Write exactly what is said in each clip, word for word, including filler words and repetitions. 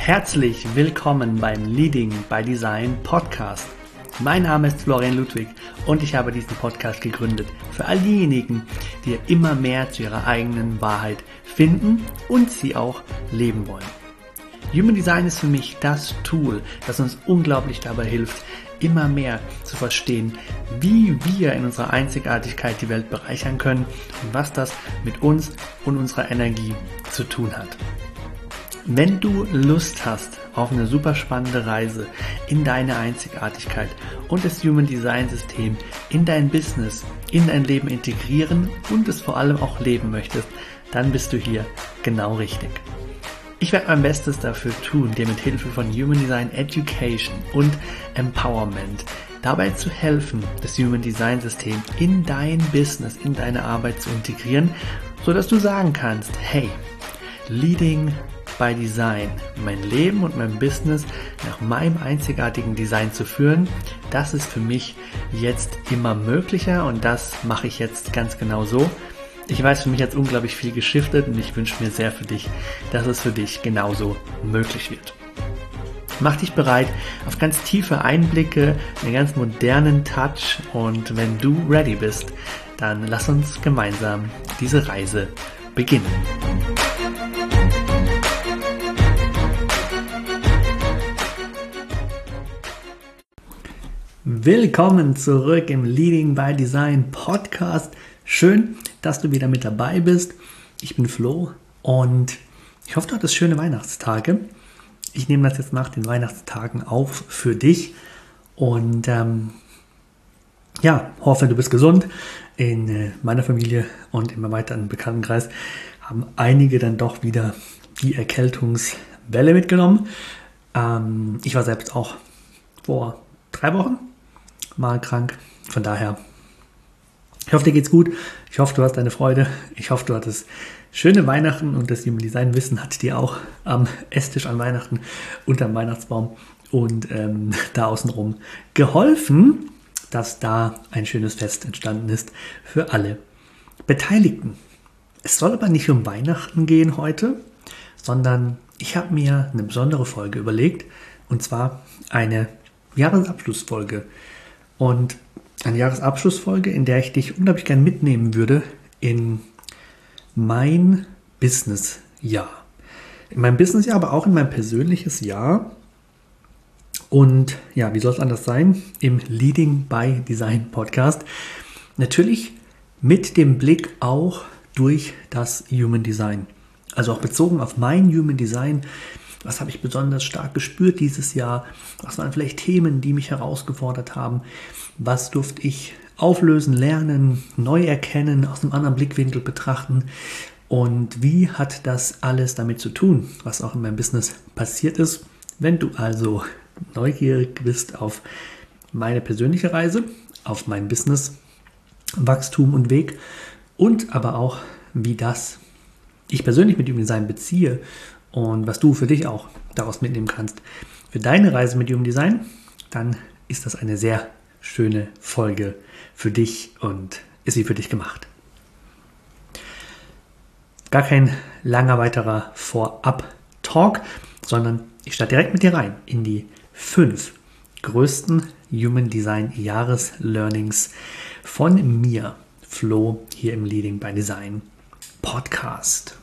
Herzlich willkommen beim Leading by Design Podcast. Mein Name ist Florian Ludwig und ich habe diesen Podcast gegründet für all diejenigen, die immer mehr zu ihrer eigenen Wahrheit finden und sie auch leben wollen. Human Design ist für mich das Tool, das uns unglaublich dabei hilft, immer mehr zu verstehen, wie wir in unserer Einzigartigkeit die Welt bereichern können und was das mit uns und unserer Energie zu tun hat. Wenn du Lust hast auf eine super spannende Reise in deine Einzigartigkeit und das Human Design System in dein Business, in dein Leben integrieren und es vor allem auch leben möchtest, dann bist du hier genau richtig. Ich werde mein Bestes dafür tun, dir mit Hilfe von Human Design Education und Empowerment dabei zu helfen, das Human Design System in dein Business, in deine Arbeit zu integrieren, sodass du sagen kannst, hey, Leading by Design, mein Leben und mein Business nach meinem einzigartigen Design zu führen, das ist für mich jetzt immer möglicher und das mache ich jetzt ganz genau so. Ich weiß, für mich hat es unglaublich viel geschiftet und ich wünsche mir sehr für dich, dass es für dich genauso möglich wird. Mach dich bereit auf ganz tiefe Einblicke, einen ganz modernen Touch und wenn du ready bist, dann lass uns gemeinsam diese Reise beginnen. Willkommen zurück im Leading by Design Podcast. Schön, dass du wieder mit dabei bist. Ich bin Flo und ich hoffe, du hattest schöne Weihnachtstage. Ich nehme das jetzt nach den Weihnachtstagen auf für dich und ähm, ja, hoffe, du bist gesund. In äh, meiner Familie und im erweiterten Bekanntenkreis haben einige dann doch wieder die Erkältungswelle mitgenommen. Ähm, ich war selbst auch vor drei Wochen mal krank. Von daher, ich hoffe, dir geht's gut. Ich hoffe, du hast deine Freude. Ich hoffe, du hattest schöne Weihnachten und das Human Design Wissen hat dir auch am Esstisch an Weihnachten unterm Weihnachtsbaum und ähm, da außenrum geholfen, dass da ein schönes Fest entstanden ist für alle Beteiligten. Es soll aber nicht um Weihnachten gehen heute, sondern ich habe mir eine besondere Folge überlegt und zwar eine Jahresabschlussfolge. Und eine Jahresabschlussfolge, in der ich dich unglaublich gern mitnehmen würde in mein Businessjahr. In mein Businessjahr, aber auch in mein persönliches Jahr. Und ja, wie soll es anders sein? Im Leading by Design Podcast. Natürlich mit dem Blick auch durch das Human Design. Also auch bezogen auf mein Human Design. Was habe ich besonders stark gespürt dieses Jahr? Was waren vielleicht Themen, die mich herausgefordert haben? Was durfte ich auflösen, lernen, neu erkennen, aus einem anderen Blickwinkel betrachten? Und wie hat das alles damit zu tun, was auch in meinem Business passiert ist? Wenn du also neugierig bist auf meine persönliche Reise, auf mein Business, Wachstum und Weg und aber auch, wie das ich persönlich mit Human Design beziehe, und was du für dich auch daraus mitnehmen kannst für deine Reise mit Human Design, dann ist das eine sehr schöne Folge für dich und ist sie für dich gemacht. Gar kein langer weiterer Vorab-Talk, sondern ich starte direkt mit dir rein in die fünf größten Human Design Jahreslearnings von mir, Flo, hier im Leading by Design Podcast.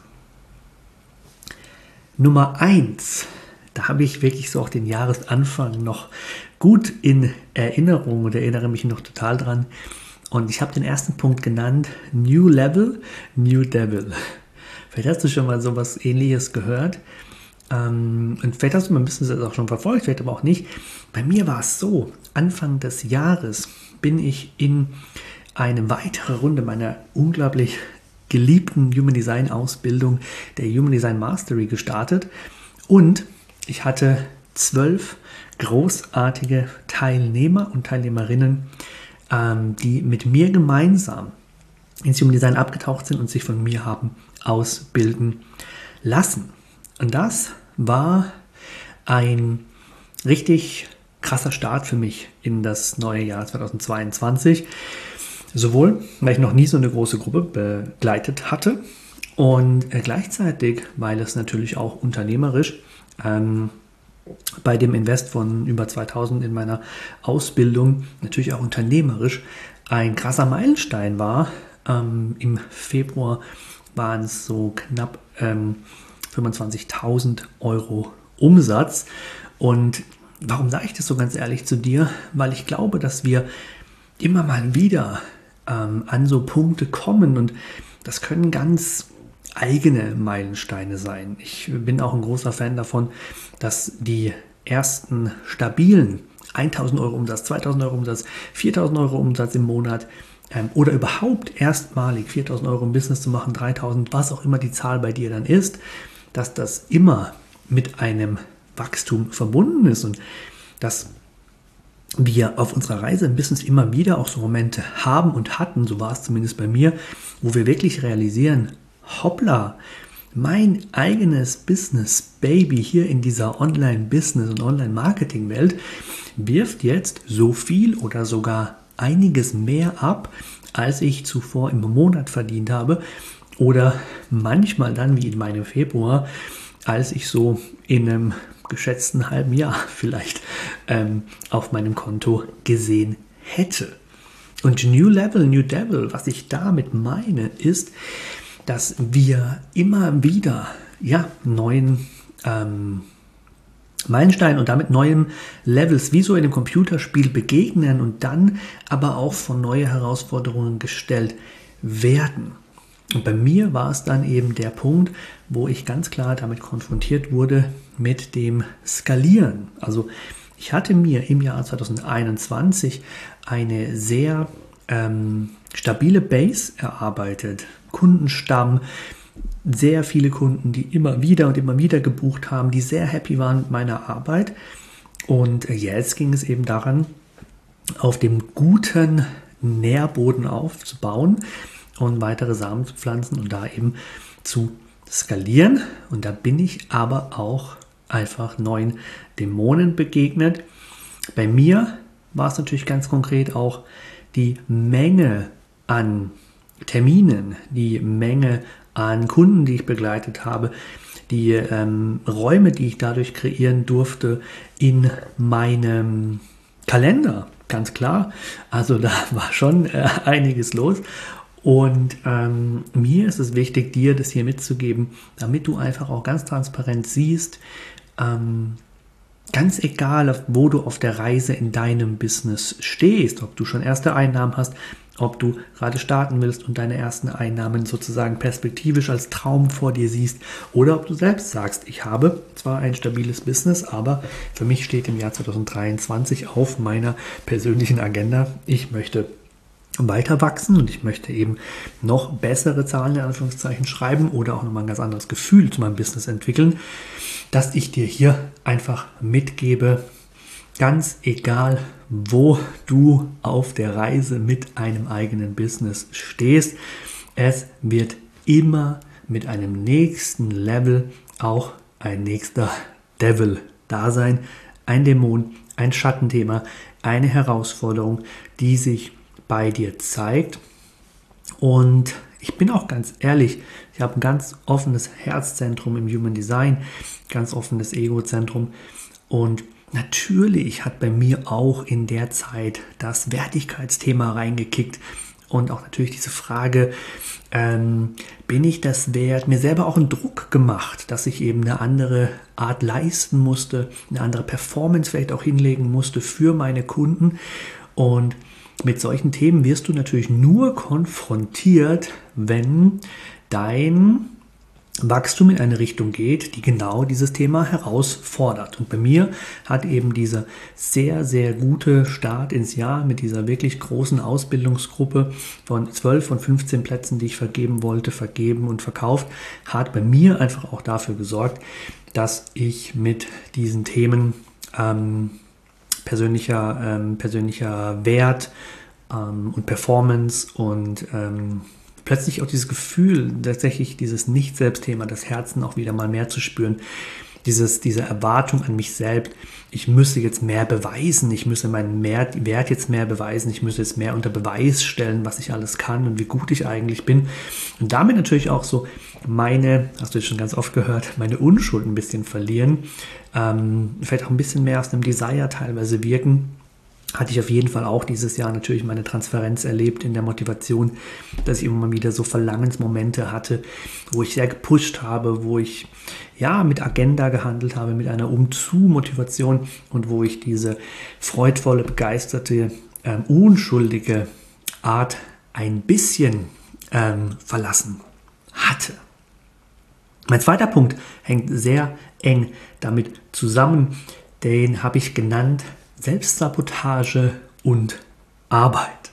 Nummer eins, da habe ich wirklich so auch den Jahresanfang noch gut in Erinnerung und erinnere mich noch total dran. Und ich habe den ersten Punkt genannt, New Level, New Devil. Vielleicht hast du schon mal sowas Ähnliches gehört. Ähm, und vielleicht hast du mein Business auch schon verfolgt, vielleicht aber auch nicht. Bei mir war es so, Anfang des Jahres bin ich in eine weitere Runde meiner unglaublich geliebten Human Design Ausbildung, der Human Design Mastery, gestartet und ich hatte zwölf großartige Teilnehmer und Teilnehmerinnen, ähm, die mit mir gemeinsam ins Human Design abgetaucht sind und sich von mir haben ausbilden lassen. Und das war ein richtig krasser Start für mich in das neue Jahr zweitausendzweiundzwanzig. Sowohl, weil ich noch nie so eine große Gruppe begleitet hatte und gleichzeitig, weil es natürlich auch unternehmerisch ähm, bei dem Invest von über zweitausend in meiner Ausbildung, natürlich auch unternehmerisch, ein krasser Meilenstein war. Ähm, Im Februar waren es so knapp ähm, fünfundzwanzigtausend Euro Umsatz. Und warum sage ich das so ganz ehrlich zu dir? Weil ich glaube, dass wir immer mal wieder ähm, an so Punkte kommen und das können ganz eigene Meilensteine sein. Ich bin auch ein großer Fan davon, dass die ersten stabilen eintausend Euro Umsatz, zweitausend Euro Umsatz, viertausend Euro Umsatz im Monat ähm, oder überhaupt erstmalig viertausend Euro im Business zu machen, dreitausend, was auch immer die Zahl bei dir dann ist, dass das immer mit einem Wachstum verbunden ist und dass wir auf unserer Reise im Business immer wieder auch so Momente haben und hatten, so war es zumindest bei mir, wo wir wirklich realisieren, hoppla, mein eigenes Business-Baby hier in dieser Online-Business- und Online-Marketing-Welt wirft jetzt so viel oder sogar einiges mehr ab, als ich zuvor im Monat verdient habe oder manchmal dann wie in meinem Februar, als ich so in einem geschätzten halben Jahr vielleicht ähm, auf meinem Konto gesehen hätte. Und New Level, New Devil, was ich damit meine, ist, dass wir immer wieder ja, neuen ähm, Meilensteinen und damit neuen Levels wie so in einem Computerspiel begegnen und dann aber auch vor neue Herausforderungen gestellt werden. Und bei mir war es dann eben der Punkt, wo ich ganz klar damit konfrontiert wurde mit dem Skalieren. Also ich hatte mir im Jahr zweitausendeinundzwanzig eine sehr ähm, stabile Base erarbeitet, Kundenstamm, sehr viele Kunden, die immer wieder und immer wieder gebucht haben, die sehr happy waren mit meiner Arbeit. Und jetzt ging es eben daran, auf dem guten Nährboden aufzubauen und weitere Samen zu pflanzen und da eben zu skalieren. Und da bin ich aber auch einfach neuen Dämonen begegnet. Bei mir war es natürlich ganz konkret auch die Menge an Terminen, die Menge an Kunden, die ich begleitet habe, die ähm, Räume, die ich dadurch kreieren durfte in meinem Kalender, ganz klar. Also da war schon äh, einiges los. Und ähm, mir ist es wichtig, dir das hier mitzugeben, damit du einfach auch ganz transparent siehst, ähm, ganz egal, wo du auf der Reise in deinem Business stehst, ob du schon erste Einnahmen hast, ob du gerade starten willst und deine ersten Einnahmen sozusagen perspektivisch als Traum vor dir siehst oder ob du selbst sagst, ich habe zwar ein stabiles Business, aber für mich steht im Jahr zweitausenddreiundzwanzig auf meiner persönlichen Agenda, ich möchte weiter wachsen und ich möchte eben noch bessere Zahlen in Anführungszeichen schreiben oder auch nochmal ein ganz anderes Gefühl zu meinem Business entwickeln, dass ich dir hier einfach mitgebe, ganz egal, wo du auf der Reise mit einem eigenen Business stehst, es wird immer mit einem nächsten Level auch ein nächster Devil da sein, ein Dämon, ein Schattenthema, eine Herausforderung, die sich bei dir zeigt. Und ich bin auch ganz ehrlich, ich habe ein ganz offenes Herzzentrum im Human Design, ganz offenes Egozentrum und natürlich hat bei mir auch in der Zeit das Wertigkeitsthema reingekickt und auch natürlich diese Frage, ähm, bin ich das wert, mir selber auch einen Druck gemacht, dass ich eben eine andere Art leisten musste, eine andere Performance vielleicht auch hinlegen musste für meine Kunden. Und mit solchen Themen wirst du natürlich nur konfrontiert, wenn dein Wachstum in eine Richtung geht, die genau dieses Thema herausfordert. Und bei mir hat eben dieser sehr, sehr gute Start ins Jahr mit dieser wirklich großen Ausbildungsgruppe von zwölf von fünfzehn Plätzen, die ich vergeben wollte, vergeben und verkauft, hat bei mir einfach auch dafür gesorgt, dass ich mit diesen Themen ähm, persönlicher, ähm, persönlicher Wert ähm, und Performance und ähm, plötzlich auch dieses Gefühl, tatsächlich dieses Nicht-Selbst-Thema, das Herzen auch wieder mal mehr zu spüren, dieses, diese Erwartung an mich selbst, ich müsse jetzt mehr beweisen, ich müsse meinen mehr, Wert jetzt mehr beweisen, ich müsse jetzt mehr unter Beweis stellen, was ich alles kann und wie gut ich eigentlich bin. Und damit natürlich auch so meine, hast du jetzt schon ganz oft gehört, meine Unschuld ein bisschen verlieren, ähm, vielleicht auch ein bisschen mehr aus einem Desire teilweise wirken. Hatte ich auf jeden Fall auch dieses Jahr natürlich meine Transferenz erlebt in der Motivation, dass ich immer mal wieder so Verlangensmomente hatte, wo ich sehr gepusht habe, wo ich ja mit Agenda gehandelt habe, mit einer Umzu-Motivation und wo ich diese freudvolle, begeisterte, ähm, unschuldige Art ein bisschen ähm, verlassen hatte. Mein zweiter Punkt hängt sehr eng damit zusammen, den habe ich genannt Selbstsabotage und Arbeit.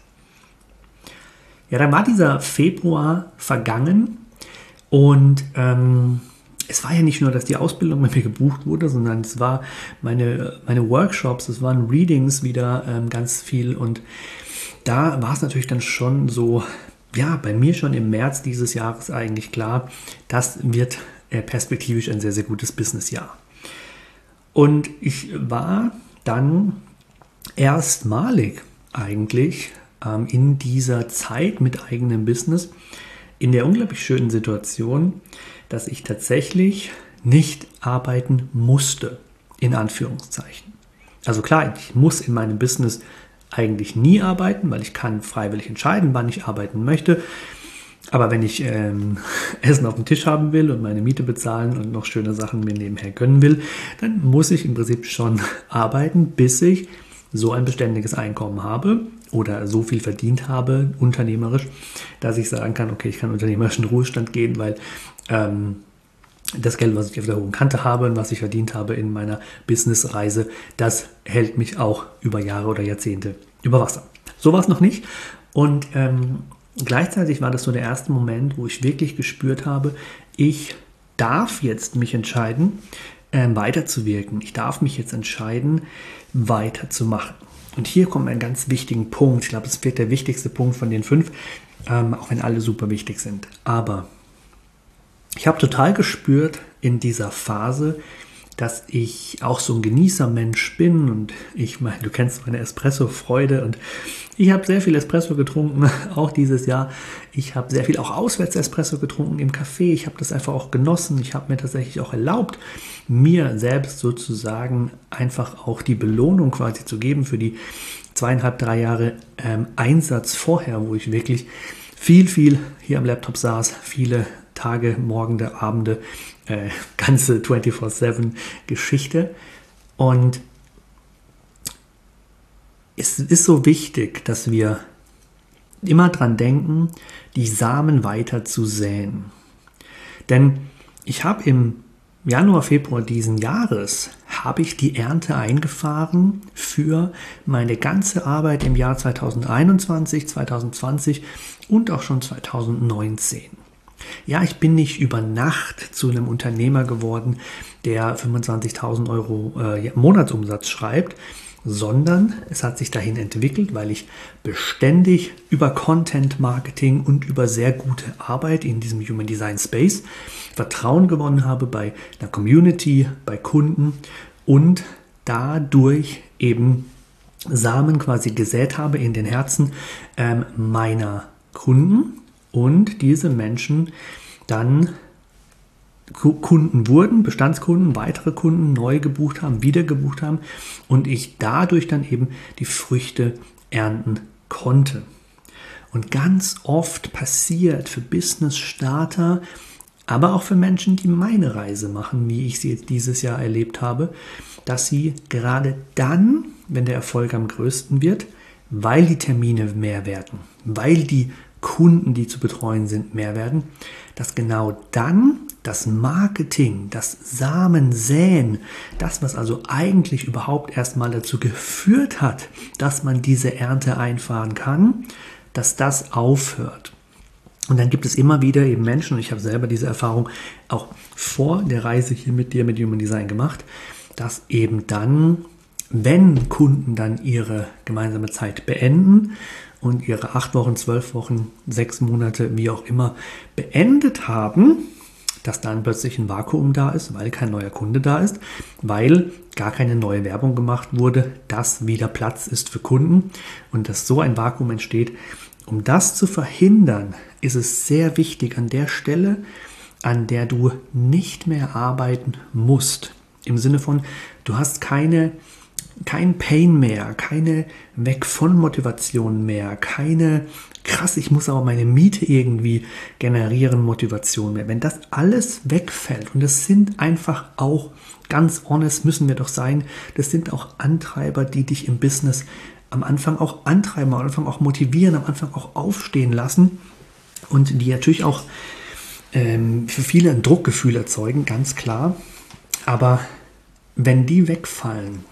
Ja, dann war dieser Februar vergangen und ähm, es war ja nicht nur, dass die Ausbildung bei mir gebucht wurde, sondern es war meine, meine Workshops, es waren Readings wieder ähm, ganz viel und da war es natürlich dann schon so, ja, bei mir schon im März dieses Jahres eigentlich klar, das wird äh, perspektivisch ein sehr, sehr gutes Businessjahr. Und ich war dann erstmalig eigentlich ähm, in dieser Zeit mit eigenem Business in der unglaublich schönen Situation, dass ich tatsächlich nicht arbeiten musste, in Anführungszeichen. Also klar, ich muss in meinem Business eigentlich nie arbeiten, weil ich kann freiwillig entscheiden, wann ich arbeiten möchte. Aber wenn ich ähm, Essen auf dem Tisch haben will und meine Miete bezahlen und noch schöne Sachen mir nebenher gönnen will, dann muss ich im Prinzip schon arbeiten, bis ich so ein beständiges Einkommen habe oder so viel verdient habe, unternehmerisch, dass ich sagen kann, okay, ich kann unternehmerisch in Ruhestand gehen, weil ähm, das Geld, was ich auf der hohen Kante habe und was ich verdient habe in meiner Businessreise, das hält mich auch über Jahre oder Jahrzehnte über Wasser. So war es noch nicht. Und ähm, gleichzeitig war das so der erste Moment, wo ich wirklich gespürt habe, ich darf jetzt mich entscheiden, ähm, weiterzuwirken. Ich darf mich jetzt entscheiden, weiterzumachen. Und hier kommt ein ganz wichtigen Punkt. Ich glaube, das wird der wichtigste Punkt von den fünf, ähm, auch wenn alle super wichtig sind. Aber ich habe total gespürt in dieser Phase, dass ich auch so ein Genießermensch bin und ich meine, du kennst meine Espresso-Freude und ich habe sehr viel Espresso getrunken, auch dieses Jahr. Ich habe sehr viel auch auswärts Espresso getrunken im Café. Ich habe das einfach auch genossen. Ich habe mir tatsächlich auch erlaubt, mir selbst sozusagen einfach auch die Belohnung quasi zu geben für die zweieinhalb, drei Jahre ähm, Einsatz vorher, wo ich wirklich viel, viel hier am Laptop saß, viele Tage, Morgende, Abende, äh, ganze vierundzwanzig sieben Geschichte. Und es ist so wichtig, dass wir immer dran denken, die Samen weiter zu säen. Denn ich habe im Januar, Februar diesen Jahres habe ich die Ernte eingefahren für meine ganze Arbeit im Jahr zweitausendeinundzwanzig, zweitausendzwanzig und auch schon zweitausendneunzehn. Ja, ich bin nicht über Nacht zu einem Unternehmer geworden, der fünfundzwanzigtausend Euro äh, Monatsumsatz schreibt, sondern es hat sich dahin entwickelt, weil ich beständig über Content Marketing und über sehr gute Arbeit in diesem Human Design Space Vertrauen gewonnen habe bei der Community, bei Kunden und dadurch eben Samen quasi gesät habe in den Herzen ähm, meiner Kunden und diese Menschen dann Kunden wurden, Bestandskunden, weitere Kunden neu gebucht haben, wieder gebucht haben und ich dadurch dann eben die Früchte ernten konnte. Und ganz oft passiert für Business-Starter, aber auch für Menschen, die meine Reise machen, wie ich sie jetzt dieses Jahr erlebt habe, dass sie gerade dann, wenn der Erfolg am größten wird, weil die Termine mehr werden, weil die Kunden, die zu betreuen sind, mehr werden, dass genau dann das Marketing, das Samensäen, das, was also eigentlich überhaupt erstmal dazu geführt hat, dass man diese Ernte einfahren kann, dass das aufhört. Und dann gibt es immer wieder eben Menschen, und ich habe selber diese Erfahrung auch vor der Reise hier mit dir, mit Human Design gemacht, dass eben dann, wenn Kunden dann ihre gemeinsame Zeit beenden und ihre acht Wochen, zwölf Wochen, sechs Monate, wie auch immer, beendet haben, dass dann plötzlich ein Vakuum da ist, weil kein neuer Kunde da ist, weil gar keine neue Werbung gemacht wurde, dass wieder Platz ist für Kunden und dass so ein Vakuum entsteht. Um das zu verhindern, ist es sehr wichtig, an der Stelle an der du nicht mehr arbeiten musst. Im Sinne von, du hast keine, kein Pain mehr, keine Weg von Motivation mehr, keine krass, ich muss aber meine Miete irgendwie generieren Motivation mehr. Wenn das alles wegfällt, und das sind einfach auch, ganz honest müssen wir doch sein, das sind auch Antreiber, die dich im Business am Anfang auch antreiben, am Anfang auch motivieren, am Anfang auch aufstehen lassen und die natürlich auch ähm, für viele ein Druckgefühl erzeugen, ganz klar. Aber wenn die wegfallen,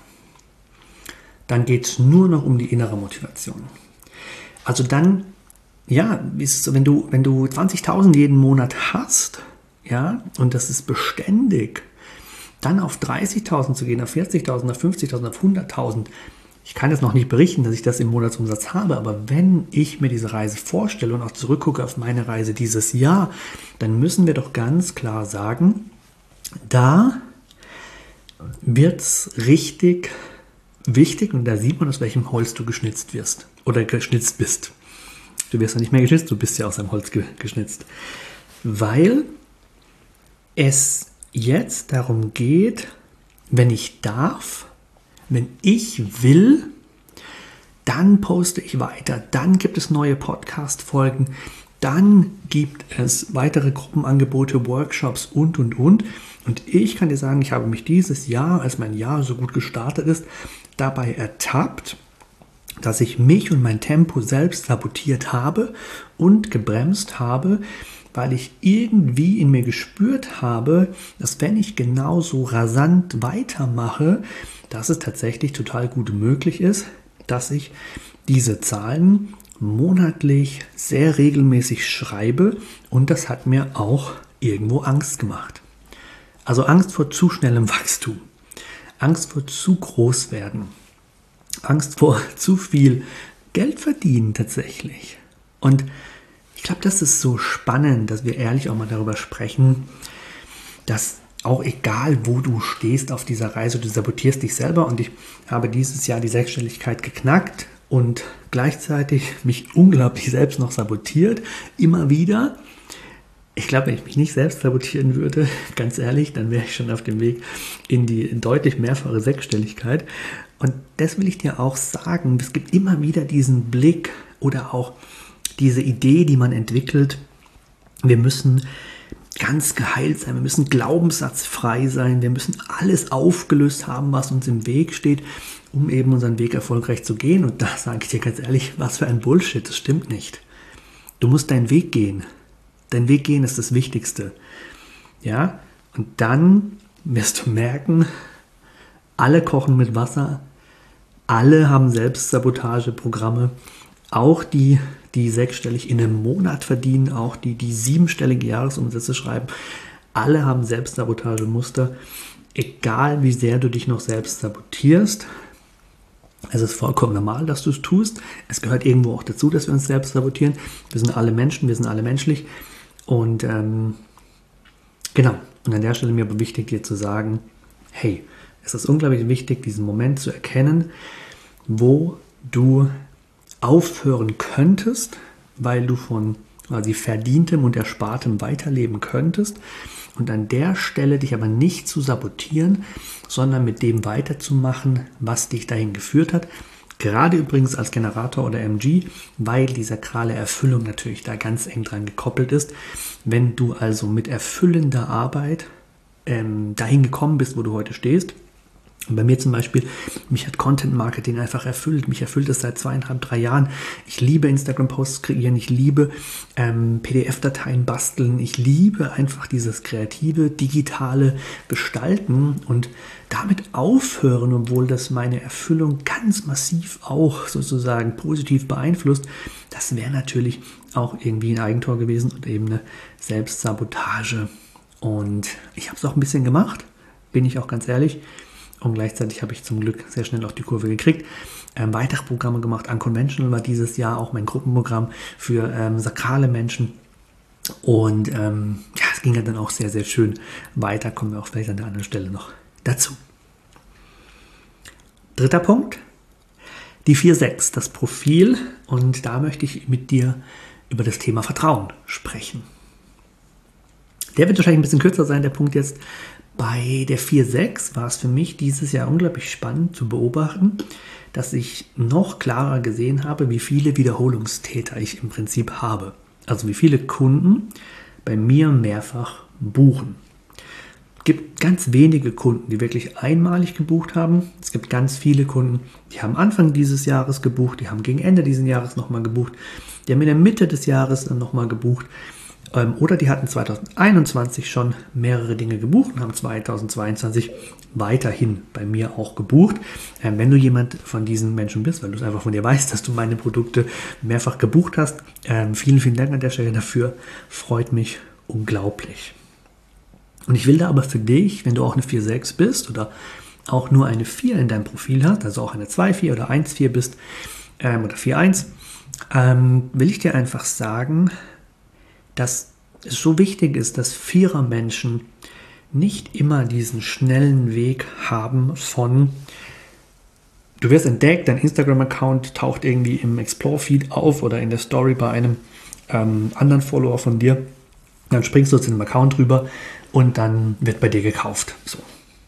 dann geht es nur noch um die innere Motivation. Also dann, ja, ist so, wenn du, wenn du zwanzigtausend jeden Monat hast, ja, und das ist beständig, dann auf dreißigtausend zu gehen, auf vierzigtausend, auf fünfzigtausend, auf hunderttausend. Ich kann jetzt noch nicht berichten, dass ich das im Monatsumsatz habe, aber wenn ich mir diese Reise vorstelle und auch zurückgucke auf meine Reise dieses Jahr, dann müssen wir doch ganz klar sagen, da wird es richtig wichtig und da sieht man, aus welchem Holz du geschnitzt wirst oder geschnitzt bist. Du wirst ja nicht mehr geschnitzt, du bist ja aus einem Holz ge- geschnitzt. Weil es jetzt darum geht, wenn ich darf, wenn ich will, dann poste ich weiter, dann gibt es neue Podcast-Folgen, dann gibt es weitere Gruppenangebote, Workshops und, und, und. Und ich kann dir sagen, ich habe mich dieses Jahr, als mein Jahr so gut gestartet ist, dabei ertappt, dass ich mich und mein Tempo selbst sabotiert habe und gebremst habe, weil ich irgendwie in mir gespürt habe, dass wenn ich genauso rasant weitermache, dass es tatsächlich total gut möglich ist, dass ich diese Zahlen monatlich sehr regelmäßig schreibe und das hat mir auch irgendwo Angst gemacht. Also Angst vor zu schnellem Wachstum, Angst vor zu groß werden, Angst vor zu viel Geld verdienen tatsächlich. Und ich glaube, das ist so spannend, dass wir ehrlich auch mal darüber sprechen, dass auch egal, wo du stehst auf dieser Reise, du sabotierst dich selber und ich habe dieses Jahr die Sechsstelligkeit geknackt und gleichzeitig mich unglaublich selbst noch sabotiert, immer wieder. Ich glaube, wenn ich mich nicht selbst sabotieren würde, ganz ehrlich, dann wäre ich schon auf dem Weg in die deutlich mehrfache Sechsstelligkeit. Und das will ich dir auch sagen, es gibt immer wieder diesen Blick oder auch diese Idee, die man entwickelt, wir müssen ganz geheilt sein, wir müssen glaubenssatzfrei sein, wir müssen alles aufgelöst haben, was uns im Weg steht, um eben unseren Weg erfolgreich zu gehen. Und da sage ich dir ganz ehrlich, was für ein Bullshit, das stimmt nicht. Du musst deinen Weg gehen. Dein Weg gehen ist das Wichtigste. Ja, und dann wirst du merken, alle kochen mit Wasser, alle haben Selbstsabotageprogramme, auch die, die sechsstellig in einem Monat verdienen, auch die, die siebenstellige Jahresumsätze schreiben, alle haben Selbstsabotagemuster, egal wie sehr du dich noch selbst sabotierst. Es ist vollkommen normal, dass du es tust. Es gehört irgendwo auch dazu, dass wir uns selbst sabotieren. Wir sind alle Menschen, wir sind alle menschlich. Und ähm, genau, und an der Stelle mir aber wichtig, dir zu sagen, hey, es ist unglaublich wichtig, diesen Moment zu erkennen, wo du aufhören könntest, weil du von quasi verdientem und erspartem weiterleben könntest und an der Stelle dich aber nicht zu sabotieren, sondern mit dem weiterzumachen, was dich dahin geführt hat. Gerade übrigens als Generator oder M G, weil die sakrale Erfüllung natürlich da ganz eng dran gekoppelt ist. Wenn du also mit erfüllender Arbeit ähm, dahin gekommen bist, wo du heute stehst, und bei mir zum Beispiel, mich hat Content Marketing einfach erfüllt. Mich erfüllt es seit zweieinhalb, drei Jahren. Ich liebe Instagram-Posts kreieren. Ich liebe ähm, P D F-Dateien basteln. Ich liebe einfach dieses kreative, digitale Gestalten und damit aufhören, obwohl das meine Erfüllung ganz massiv auch sozusagen positiv beeinflusst. Das wäre natürlich auch irgendwie ein Eigentor gewesen und eben eine Selbstsabotage. Und ich habe es auch ein bisschen gemacht, bin ich auch ganz ehrlich. Und gleichzeitig habe ich zum Glück sehr schnell auch die Kurve gekriegt. Ähm, weitere Programme gemacht. Unconventional war dieses Jahr auch mein Gruppenprogramm für ähm, sakrale Menschen. Und ähm, ja, es ging ja dann auch sehr, sehr schön weiter. Kommen wir auch vielleicht an der anderen Stelle noch dazu. Dritter Punkt. Die vier sechs, das Profil. Und da möchte ich mit dir über das Thema Vertrauen sprechen. Der wird wahrscheinlich ein bisschen kürzer sein, der Punkt jetzt. Bei der vier sechs war es für mich dieses Jahr unglaublich spannend zu beobachten, dass ich noch klarer gesehen habe, wie viele Wiederholungstäter ich im Prinzip habe. Also wie viele Kunden bei mir mehrfach buchen. Es gibt ganz wenige Kunden, die wirklich einmalig gebucht haben. Es gibt ganz viele Kunden, die haben Anfang dieses Jahres gebucht, die haben gegen Ende dieses Jahres nochmal gebucht, die haben in der Mitte des Jahres dann nochmal gebucht. Oder die hatten zwanzig einundzwanzig schon mehrere Dinge gebucht und haben zwanzig zweiundzwanzig weiterhin bei mir auch gebucht. Ähm, wenn du jemand von diesen Menschen bist, weil du es einfach von dir weißt, dass du meine Produkte mehrfach gebucht hast, ähm, vielen, vielen Dank an der Stelle dafür. Freut mich unglaublich. Und ich will da aber für dich, wenn du auch eine vier sechs bist oder auch nur eine vier in deinem Profil hast, also auch eine zwei vier oder eins vier bist ähm, oder vier eins, ähm, will ich dir einfach sagen, dass es so wichtig ist, dass Vierer-Menschen nicht immer diesen schnellen Weg haben von, du wirst entdeckt, dein Instagram-Account taucht irgendwie im Explore-Feed auf oder in der Story bei einem ähm, anderen Follower von dir, dann springst du zu dem Account rüber und dann wird bei dir gekauft. So.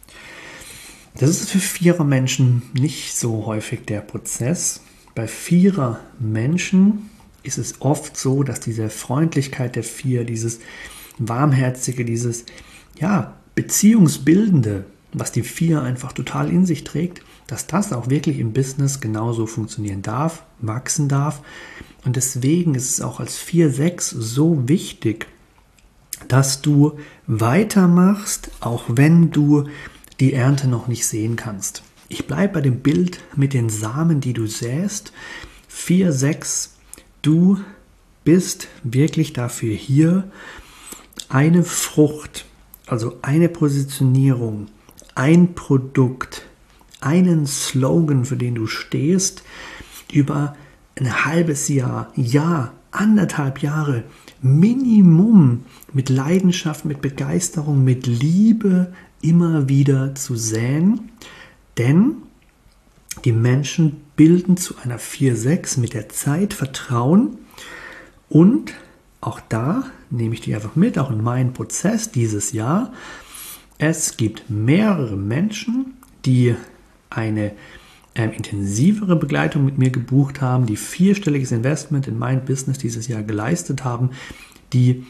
Das ist für Vierer-Menschen nicht so häufig der Prozess. Bei Vierer-Menschen ist es oft so, dass diese Freundlichkeit der Vier, dieses Warmherzige, dieses ja, Beziehungsbildende, was die Vier einfach total in sich trägt, dass das auch wirklich im Business genauso funktionieren darf, wachsen darf. Und deswegen ist es auch als vier sechs so wichtig, dass du weitermachst, auch wenn du die Ernte noch nicht sehen kannst. Ich bleibe bei dem Bild mit den Samen, die du säst. vier sechs, du bist wirklich dafür hier, eine Frucht, also eine Positionierung, ein Produkt, einen Slogan, für den du stehst, über ein halbes Jahr, Jahr, anderthalb Jahre, Minimum mit Leidenschaft, mit Begeisterung, mit Liebe immer wieder zu säen. Denn die Menschen bilden zu einer vier sechs mit der Zeit Vertrauen und auch da nehme ich dich einfach mit, auch in meinen Prozess dieses Jahr. Es gibt mehrere Menschen, die eine ähm, intensivere Begleitung mit mir gebucht haben, die vierstelliges Investment in mein Business dieses Jahr geleistet haben, die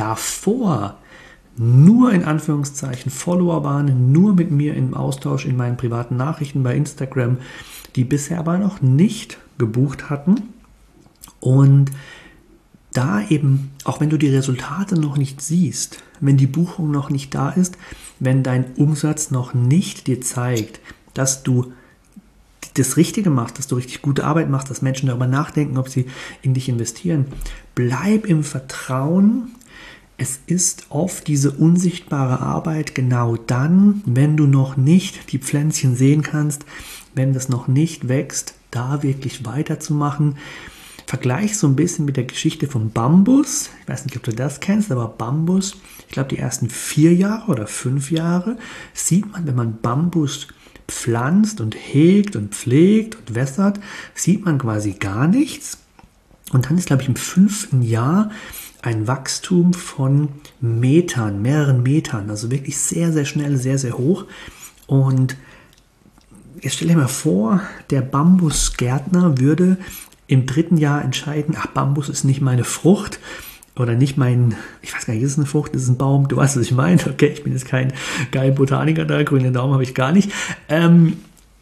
davor nur in Anführungszeichen Follower waren, nur mit mir im Austausch in meinen privaten Nachrichten bei Instagram, die bisher aber noch nicht gebucht hatten. Und da eben, auch wenn du die Resultate noch nicht siehst, wenn die Buchung noch nicht da ist, wenn dein Umsatz noch nicht dir zeigt, dass du das Richtige machst, dass du richtig gute Arbeit machst, dass Menschen darüber nachdenken, ob sie in dich investieren, bleib im Vertrauen. Es ist oft diese unsichtbare Arbeit genau dann, wenn du noch nicht die Pflänzchen sehen kannst, wenn das noch nicht wächst, da wirklich weiterzumachen. Vergleich so ein bisschen mit der Geschichte von Bambus. Ich weiß nicht, ob du das kennst, aber Bambus, ich glaube die ersten vier Jahre oder fünf Jahre sieht man, wenn man Bambus pflanzt und hegt und pflegt und wässert, sieht man quasi gar nichts. Und dann ist, glaube ich, im fünften Jahr ein Wachstum von Metern, mehreren Metern, also wirklich sehr, sehr schnell, sehr, sehr hoch. Und jetzt stell dir mal vor, der Bambusgärtner würde im dritten Jahr entscheiden, ach, Bambus ist nicht meine Frucht oder nicht mein, ich weiß gar nicht, ist es eine Frucht, ist es ein Baum, du weißt, was ich meine. Okay, ich bin jetzt kein geil Botaniker da, grüne Daumen habe ich gar nicht. Ähm,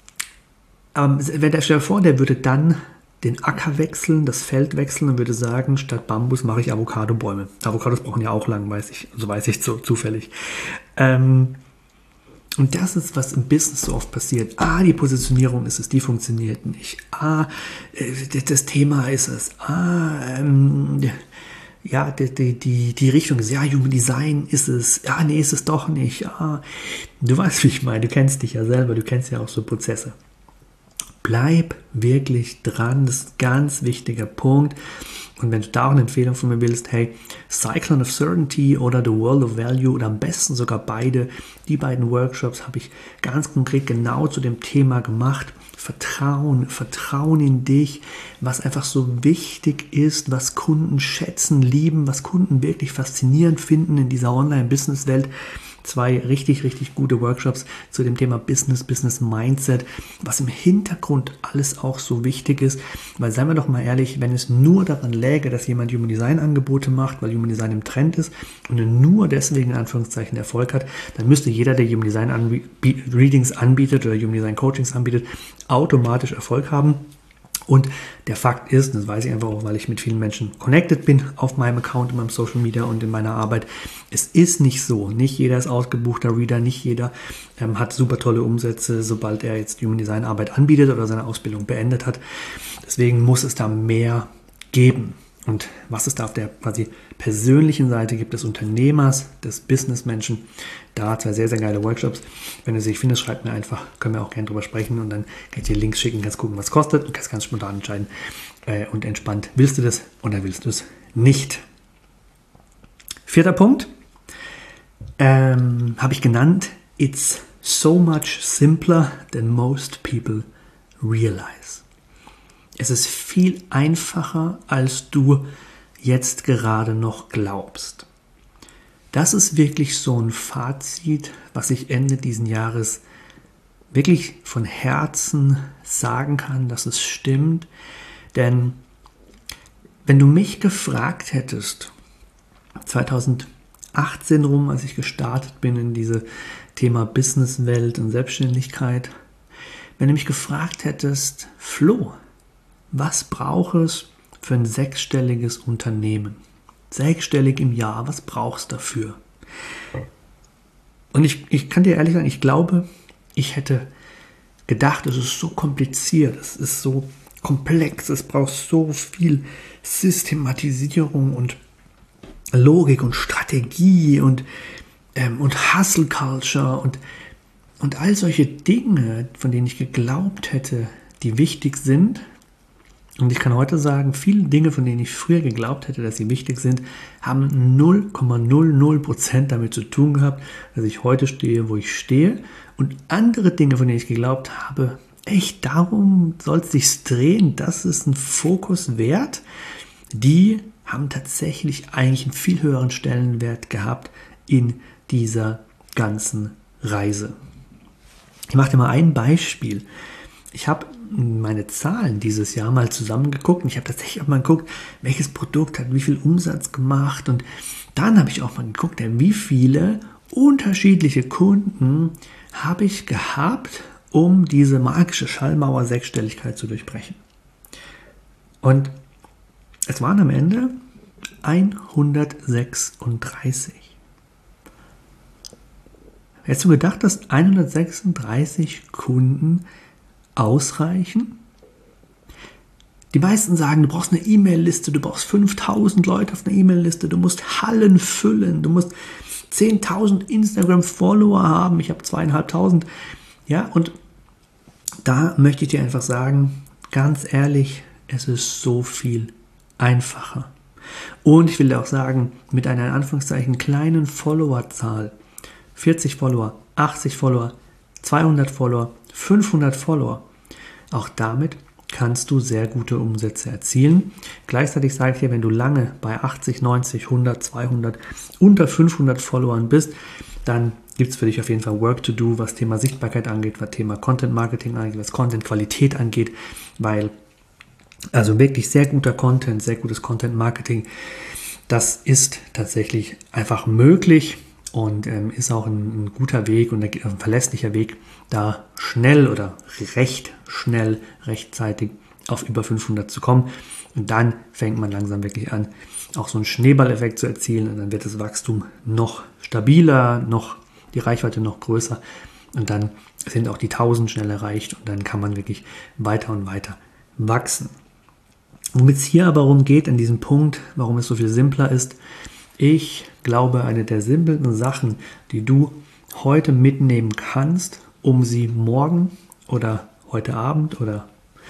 aber wenn der, stell dir vor, der würde dann den Acker wechseln, das Feld wechseln und würde sagen, statt Bambus mache ich Avocado-Bäume. Avocados brauchen ja auch lang, weiß ich, so weiß ich so zufällig. Ähm, und das ist, was im Business so oft passiert. Ah, die Positionierung ist es, die funktioniert nicht. Ah, das Thema ist es. Ah, ähm, ja, die, die, die, die Richtung ist, ja, Human Design ist es. Ja, nee, ist es doch nicht. Ah, du weißt, wie ich meine, du kennst dich ja selber, du kennst ja auch so Prozesse. bleib wirklich dran, das ist ein ganz wichtiger Punkt. Und wenn du da auch eine Empfehlung von mir willst, hey, Cyclone of Certainty oder The World of Value oder am besten sogar beide, die beiden Workshops habe ich ganz konkret genau zu dem Thema gemacht. Vertrauen, Vertrauen in dich, was einfach so wichtig ist, was Kunden schätzen, lieben, was Kunden wirklich faszinierend finden in dieser Online-Business-Welt. Zwei richtig, richtig gute Workshops zu dem Thema Business, Business Mindset, was im Hintergrund alles auch so wichtig ist, weil seien wir doch mal ehrlich, wenn es nur daran läge, dass jemand Human Design Angebote macht, weil Human Design im Trend ist und nur deswegen in Anführungszeichen Erfolg hat, dann müsste jeder, der Human Design Anb- Readings anbietet oder Human Design Coachings anbietet, automatisch Erfolg haben. Und der Fakt ist, das weiß ich einfach auch, weil ich mit vielen Menschen connected bin auf meinem Account, in meinem Social Media und in meiner Arbeit, es ist nicht so. Nicht jeder ist ausgebuchter Reader, nicht jeder ähm, hat super tolle Umsätze, sobald er jetzt Human Design Arbeit anbietet oder seine Ausbildung beendet hat. Deswegen muss es da mehr geben. Und was es da auf der quasi persönlichen Seite gibt, des Unternehmers, des Businessmenschen, da zwei sehr, sehr geile Workshops. Wenn du sie findest, schreib mir einfach, können wir auch gerne drüber sprechen und dann kann ich dir Links schicken, kannst gucken, was es kostet und kannst ganz spontan entscheiden äh, und entspannt, willst du das oder willst du es nicht. Vierter Punkt, ähm, habe ich genannt, it's so much simpler than most people realize. Es ist viel einfacher, als du jetzt gerade noch glaubst. Das ist wirklich so ein Fazit, was ich Ende diesen Jahres wirklich von Herzen sagen kann, dass es stimmt. Denn wenn du mich gefragt hättest, zweitausendachtzehn rum, als ich gestartet bin in diese Thema Businesswelt und Selbstständigkeit, wenn du mich gefragt hättest, Flo, was braucht es für ein sechsstelliges Unternehmen? Sechsstellig im Jahr, was brauchst du dafür? Und ich, ich kann dir ehrlich sagen, ich glaube, ich hätte gedacht, es ist so kompliziert, es ist so komplex, es braucht so viel Systematisierung und Logik und Strategie und, ähm, und Hustle Culture und, und all solche Dinge, von denen ich geglaubt hätte, die wichtig sind. Und ich kann heute sagen, viele Dinge, von denen ich früher geglaubt hätte, dass sie wichtig sind, haben null Komma null null Prozent damit zu tun gehabt, dass ich heute stehe, wo ich stehe. Und andere Dinge, von denen ich geglaubt habe, echt darum soll es sich drehen, das ist ein Fokus wert, die haben tatsächlich eigentlich einen viel höheren Stellenwert gehabt in dieser ganzen Reise. Ich mache dir mal ein Beispiel. Ich habe meine Zahlen dieses Jahr mal zusammengeguckt und ich habe tatsächlich auch mal geguckt, welches Produkt hat wie viel Umsatz gemacht und dann habe ich auch mal geguckt, wie viele unterschiedliche Kunden habe ich gehabt, um diese magische Schallmauer Sechsstelligkeit zu durchbrechen. Und es waren am Ende hundertsechsunddreißig. Hättest du gedacht, dass hundertsechsunddreißig Kunden ausreichen? Die meisten sagen, du brauchst eine E-Mail-Liste, du brauchst fünftausend Leute auf einer E-Mail-Liste, du musst Hallen füllen, du musst zehntausend Instagram-Follower haben, ich habe zweieinhalbtausend. Ja, und da möchte ich dir einfach sagen, ganz ehrlich, es ist so viel einfacher. Und ich will dir auch sagen, mit einer in Anführungszeichen kleinen Followerzahl, vierzig Follower, achtzig Follower, zweihundert Follower, fünfhundert Follower, auch damit kannst du sehr gute Umsätze erzielen. Gleichzeitig sage ich dir, wenn du lange bei achtzig, neunzig, hundert, zweihundert, unter fünfhundert Followern bist, dann gibt es für dich auf jeden Fall Work to do, was Thema Sichtbarkeit angeht, was Thema Content Marketing angeht, was Content Qualität angeht, weil also wirklich sehr guter Content, sehr gutes Content Marketing, das ist tatsächlich einfach möglich und ähm, ist auch ein, ein guter Weg und ein verlässlicher Weg, da schnell oder recht schnell, rechtzeitig auf über fünfhundert zu kommen. Und dann fängt man langsam wirklich an, auch so einen Schneeballeffekt zu erzielen und dann wird das Wachstum noch stabiler, noch die Reichweite noch größer und dann sind auch die tausend schnell erreicht und dann kann man wirklich weiter und weiter wachsen. Womit es hier aber darum geht, an diesem Punkt, warum es so viel simpler ist, ich glaube, eine der simpelsten Sachen, die du heute mitnehmen kannst, um sie morgen oder heute Abend oder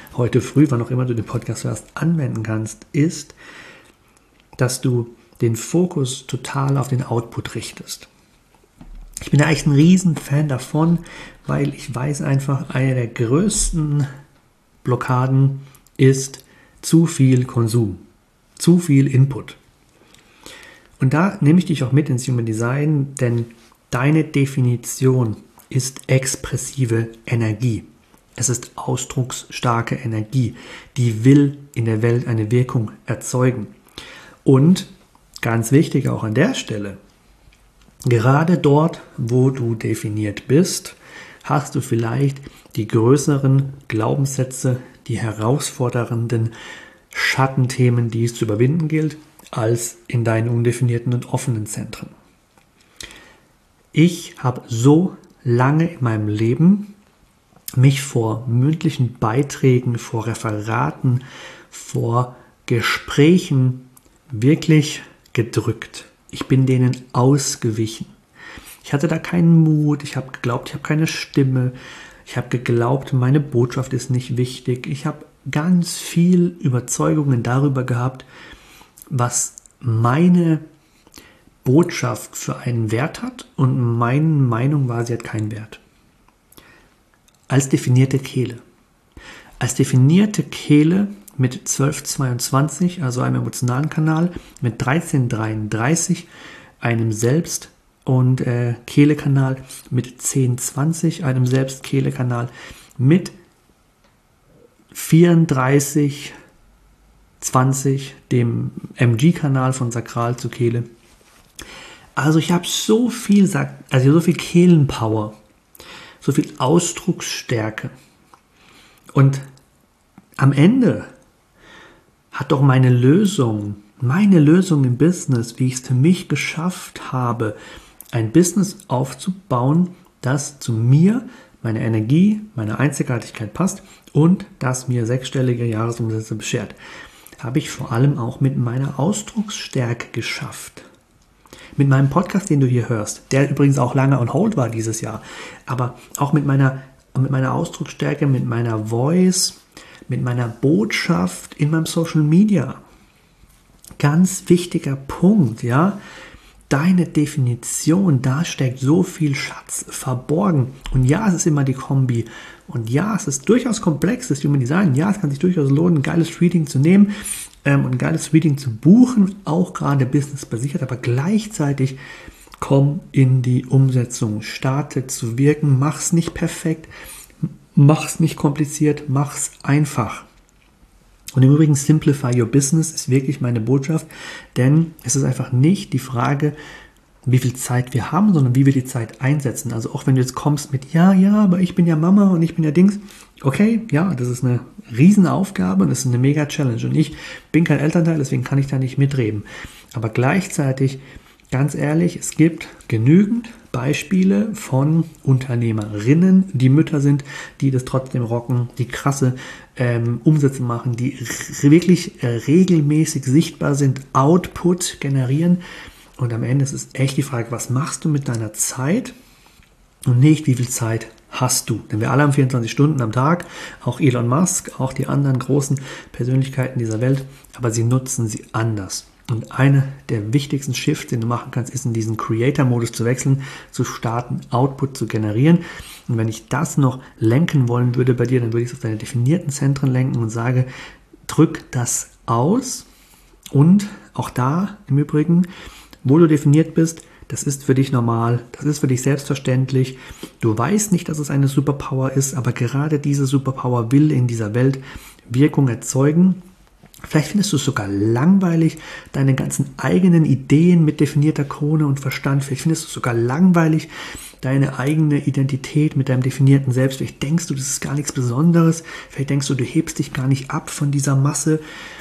heute früh, wann auch immer du den Podcast hörst, anwenden kannst, ist, dass du den Fokus total auf den Output richtest. Ich bin ja echt ein Riesenfan davon, weil ich weiß einfach, eine der größten Blockaden ist zu viel Konsum, zu viel Input. Und da nehme ich dich auch mit ins Human Design, denn deine Definition ist expressive Energie. Es ist ausdrucksstarke Energie, die will in der Welt eine Wirkung erzeugen. Und ganz wichtig auch an der Stelle, gerade dort, wo du definiert bist, hast du vielleicht die größeren Glaubenssätze, die herausfordernden Schattenthemen, die es zu überwinden gilt, als in deinen undefinierten und offenen Zentren. Ich habe so lange in meinem Leben mich vor mündlichen Beiträgen, vor Referaten, vor Gesprächen wirklich gedrückt. Ich bin denen ausgewichen. Ich hatte da keinen Mut, ich habe geglaubt, ich habe keine Stimme, ich habe geglaubt, meine Botschaft ist nicht wichtig. Ich habe ganz viel Überzeugungen darüber gehabt, was meine Botschaft für einen Wert hat, und meine Meinung war, sie hat keinen Wert. Als definierte Kehle. Als definierte Kehle mit zwölf zweiundzwanzig, also einem emotionalen Kanal, mit dreizehn dreiunddreißig, einem Selbst- und äh, Kehlekanal, mit zehn zwanzig, einem Selbst-Kehlekanal, mit vierunddreißig zwanzig, dem M G-Kanal von Sakral zu Kehle. Also ich habe so viel, also so viel Kehlenpower, so viel Ausdrucksstärke. Und am Ende hat doch meine Lösung, meine Lösung im Business, wie ich es für mich geschafft habe, ein Business aufzubauen, das zu mir, meine Energie, meine Einzigartigkeit passt und das mir sechsstellige Jahresumsätze beschert, habe ich vor allem auch mit meiner Ausdrucksstärke geschafft. Mit meinem Podcast, den du hier hörst, der übrigens auch lange on hold war dieses Jahr, aber auch mit meiner, mit meiner Ausdrucksstärke, mit meiner Voice, mit meiner Botschaft in meinem Social Media. Ganz wichtiger Punkt, ja. Deine Definition, da steckt so viel Schatz verborgen. Und ja, es ist immer die Kombi. Und ja, es ist durchaus komplex, das Human Design. Ja, es kann sich durchaus lohnen, ein geiles Reading zu nehmen ähm, und ein geiles Reading zu buchen, auch gerade businessbasiert. Aber gleichzeitig komm in die Umsetzung, starte zu wirken, mach's nicht perfekt, mach's nicht kompliziert, mach's einfach. Und im Übrigen, Simplify Your Business ist wirklich meine Botschaft, denn es ist einfach nicht die Frage, wie viel Zeit wir haben, sondern wie wir die Zeit einsetzen. Also auch wenn du jetzt kommst mit, ja, ja, aber ich bin ja Mama und ich bin ja Dings. Okay, ja, das ist eine Riesenaufgabe und das ist eine Mega-Challenge. Und ich bin kein Elternteil, deswegen kann ich da nicht mitreden. Aber gleichzeitig, ganz ehrlich, es gibt genügend Beispiele von Unternehmerinnen, die Mütter sind, die das trotzdem rocken, die krasse ähm, Umsätze machen, die r- wirklich äh, regelmäßig sichtbar sind, Output generieren. Und am Ende ist es echt die Frage, was machst du mit deiner Zeit und nicht, wie viel Zeit hast du. Denn wir alle haben vierundzwanzig Stunden am Tag, auch Elon Musk, auch die anderen großen Persönlichkeiten dieser Welt, aber sie nutzen sie anders. Und einer der wichtigsten Shifts, den du machen kannst, ist in diesen Creator-Modus zu wechseln, zu starten, Output zu generieren. Und wenn ich das noch lenken wollen würde bei dir, dann würde ich es auf deine definierten Zentren lenken und sage, drück das aus. Und auch da im Übrigen, wo du definiert bist, das ist für dich normal, das ist für dich selbstverständlich. Du weißt nicht, dass es eine Superpower ist, aber gerade diese Superpower will in dieser Welt Wirkung erzeugen. Vielleicht findest du es sogar langweilig, deine ganzen eigenen Ideen mit definierter Krone und Verstand. Vielleicht findest du es sogar langweilig, deine eigene Identität mit deinem definierten Selbst. Vielleicht denkst du, das ist gar nichts Besonderes. Vielleicht denkst du, du hebst dich gar nicht ab von dieser Masse.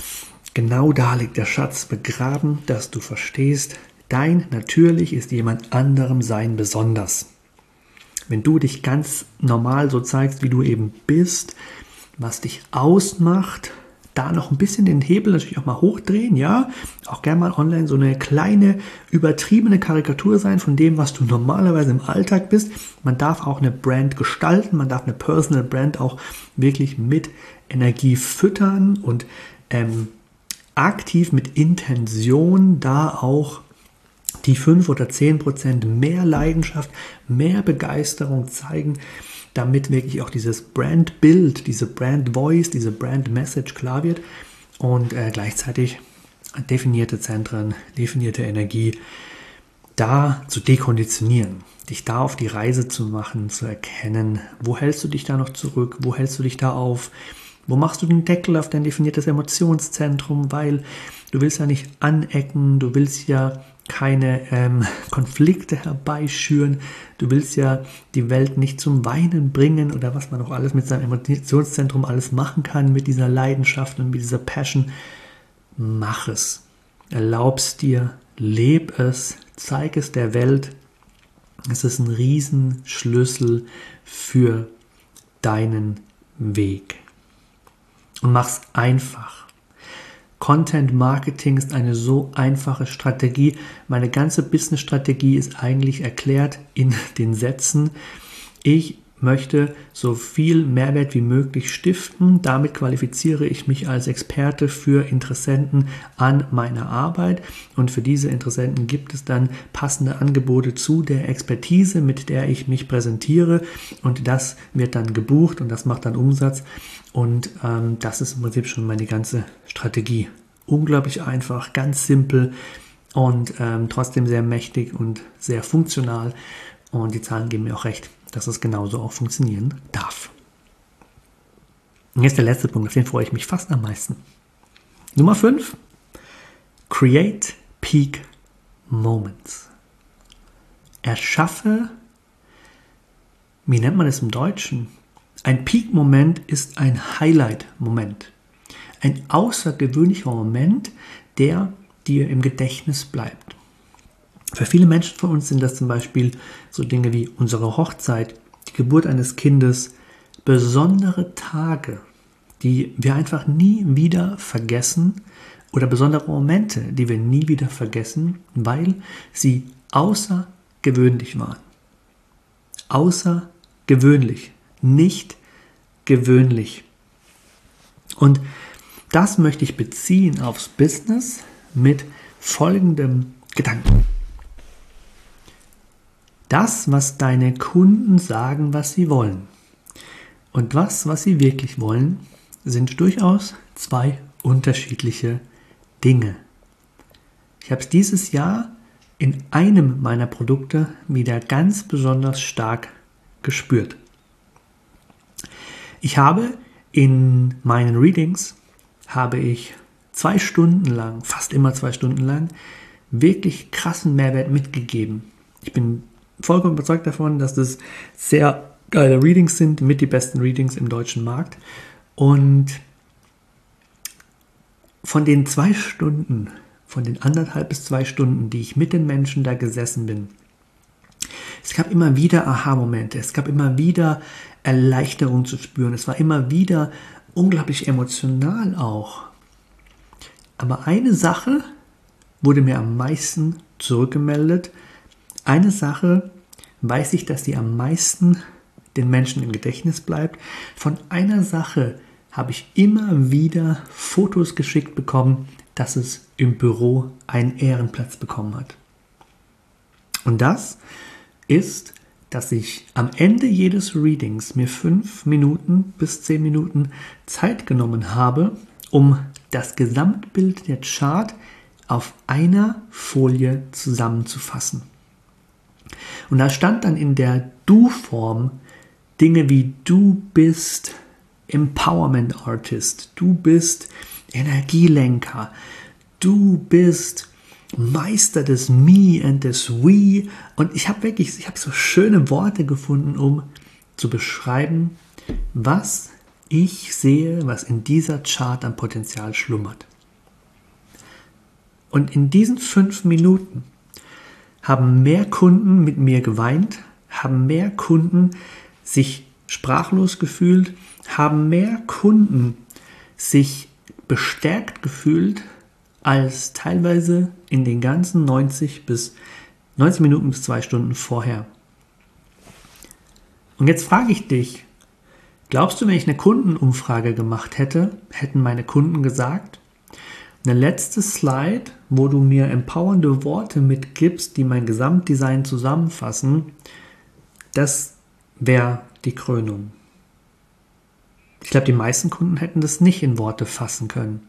Genau da liegt der Schatz begraben, dass du verstehst, dein Natürlich ist jemand anderem Sein besonders. Wenn du dich ganz normal so zeigst, wie du eben bist, was dich ausmacht, da noch ein bisschen den Hebel natürlich auch mal hochdrehen, ja, auch gerne mal online so eine kleine, übertriebene Karikatur sein von dem, was du normalerweise im Alltag bist. Man darf auch eine Brand gestalten, man darf eine Personal Brand auch wirklich mit Energie füttern und ähm, aktiv mit Intention da auch die fünf oder zehn Prozent mehr Leidenschaft, mehr Begeisterung zeigen, damit wirklich auch dieses Brandbild, diese Brand Voice, diese Brand Message klar wird und äh, gleichzeitig definierte Zentren, definierte Energie da zu dekonditionieren, dich da auf die Reise zu machen, zu erkennen, wo hältst du dich da noch zurück, wo hältst du dich da auf, wo machst du den Deckel auf dein definiertes Emotionszentrum, weil du willst ja nicht anecken, du willst ja keine ähm, Konflikte herbeischüren, du willst ja die Welt nicht zum Weinen bringen oder was man auch alles mit seinem Emotionszentrum alles machen kann, mit dieser Leidenschaft und mit dieser Passion. Mach es. Erlaub's dir, leb es, zeig es der Welt. Es ist ein Riesenschlüssel für deinen Weg. Und mach's einfach. Content Marketing ist eine so einfache Strategie. Meine ganze Business-Strategie ist eigentlich erklärt in den Sätzen. Ich möchte so viel Mehrwert wie möglich stiften. Damit qualifiziere ich mich als Experte für Interessenten an meiner Arbeit. Und für diese Interessenten gibt es dann passende Angebote zu der Expertise, mit der ich mich präsentiere. Und das wird dann gebucht und das macht dann Umsatz. Und ähm, das ist im Prinzip schon meine ganze Strategie. Unglaublich einfach, ganz simpel und ähm, trotzdem sehr mächtig und sehr funktional. Und die Zahlen geben mir auch recht, dass es genauso auch funktionieren darf. Und jetzt der letzte Punkt, auf den freue ich mich fast am meisten. Nummer fünf. Create Peak Moments. Erschaffe, wie nennt man es im Deutschen? Ein Peak-Moment ist ein Highlight-Moment. Ein außergewöhnlicher Moment, der dir im Gedächtnis bleibt. Für viele Menschen von uns sind das zum Beispiel so Dinge wie unsere Hochzeit, die Geburt eines Kindes, besondere Tage, die wir einfach nie wieder vergessen oder besondere Momente, die wir nie wieder vergessen, weil sie außergewöhnlich waren. Außergewöhnlich, nicht gewöhnlich. Und das möchte ich beziehen aufs Business mit folgendem Gedanken. Das, was deine Kunden sagen, was sie wollen, und was, was sie wirklich wollen, sind durchaus zwei unterschiedliche Dinge. Ich habe es dieses Jahr in einem meiner Produkte wieder ganz besonders stark gespürt. Ich habe in meinen Readings, habe ich zwei Stunden lang, fast immer zwei Stunden lang, wirklich krassen Mehrwert mitgegeben. Ich bin vollkommen überzeugt davon, dass das sehr geile Readings sind, mit die besten Readings im deutschen Markt. Und von den zwei Stunden, von den anderthalb bis zwei Stunden, die ich mit den Menschen da gesessen bin, es gab immer wieder Aha-Momente, es gab immer wieder Erleichterung zu spüren, es war immer wieder unglaublich emotional auch. Aber eine Sache wurde mir am meisten zurückgemeldet. Eine Sache weiß ich, dass die am meisten den Menschen im Gedächtnis bleibt. Von einer Sache habe ich immer wieder Fotos geschickt bekommen, dass es im Büro einen Ehrenplatz bekommen hat. Und das ist, dass ich am Ende jedes Readings mir fünf Minuten bis zehn Minuten Zeit genommen habe, um das Gesamtbild der Chart auf einer Folie zusammenzufassen. Und da stand dann in der Du-Form Dinge wie du bist Empowerment Artist, du bist Energielenker, du bist Meister des Me and des We. Und ich habe wirklich, ich habe so schöne Worte gefunden, um zu beschreiben, was ich sehe, was in dieser Chart an Potenzial schlummert. Und in diesen fünf Minuten haben mehr Kunden mit mir geweint, haben mehr Kunden sich sprachlos gefühlt, haben mehr Kunden sich bestärkt gefühlt als teilweise in den ganzen neunzig bis neunzig Minuten bis zwei Stunden vorher. Und jetzt frage ich dich, glaubst du, wenn ich eine Kundenumfrage gemacht hätte, hätten meine Kunden gesagt, eine letzte Slide, wo du mir empowernde Worte mitgibst, die mein Gesamtdesign zusammenfassen, das wäre die Krönung. Ich glaube, die meisten Kunden hätten das nicht in Worte fassen können.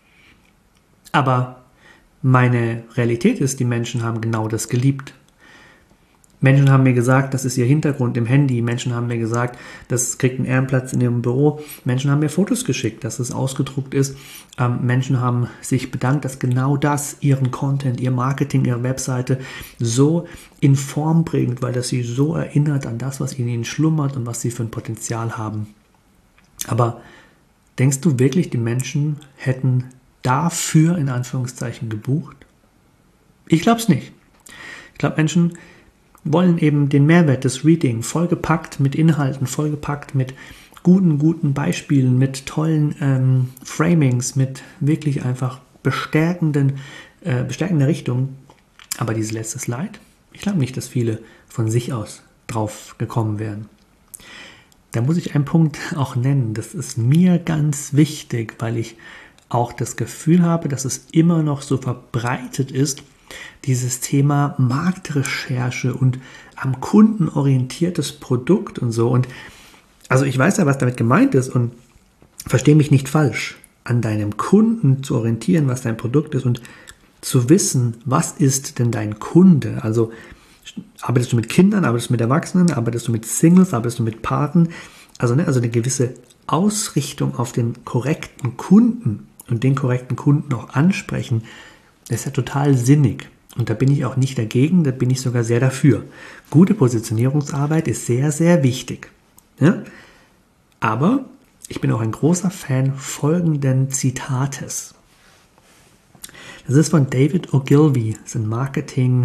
Aber meine Realität ist, die Menschen haben genau das geliebt. Menschen haben mir gesagt, das ist ihr Hintergrund im Handy. Menschen haben mir gesagt, das kriegt einen Ehrenplatz in ihrem Büro. Menschen haben mir Fotos geschickt, dass es ausgedruckt ist. Ähm, Menschen haben sich bedankt, dass genau das ihren Content, ihr Marketing, ihre Webseite so in Form bringt, weil das sie so erinnert an das, was in ihnen schlummert und was sie für ein Potenzial haben. Aber denkst du wirklich, die Menschen hätten dafür in Anführungszeichen gebucht? Ich glaube es nicht. Ich glaube, Menschen wollen eben den Mehrwert des Reading vollgepackt mit Inhalten, vollgepackt mit guten, guten Beispielen, mit tollen ähm, Framings, mit wirklich einfach bestärkenden, äh, bestärkender Richtung. Aber dieses letzte Slide, ich glaube nicht, dass viele von sich aus drauf gekommen wären. Da muss ich einen Punkt auch nennen. Das ist mir ganz wichtig, weil ich auch das Gefühl habe, dass es immer noch so verbreitet ist, dieses Thema Marktrecherche und am Kunden orientiertes Produkt und so. Und also ich weiß ja, was damit gemeint ist und verstehe mich nicht falsch. An deinem Kunden zu orientieren, was dein Produkt ist und zu wissen, was ist denn dein Kunde? Also arbeitest du mit Kindern, arbeitest du mit Erwachsenen, arbeitest du mit Singles, arbeitest du mit Paaren? Also, ne, also eine gewisse Ausrichtung auf den korrekten Kunden und den korrekten Kunden auch ansprechen, das ist ja total sinnig. Und da bin ich auch nicht dagegen, da bin ich sogar sehr dafür. Gute Positionierungsarbeit ist sehr, sehr wichtig. Ja? Aber ich bin auch ein großer Fan folgenden Zitates. Das ist von David Ogilvy, das ist ein Marketing-Guru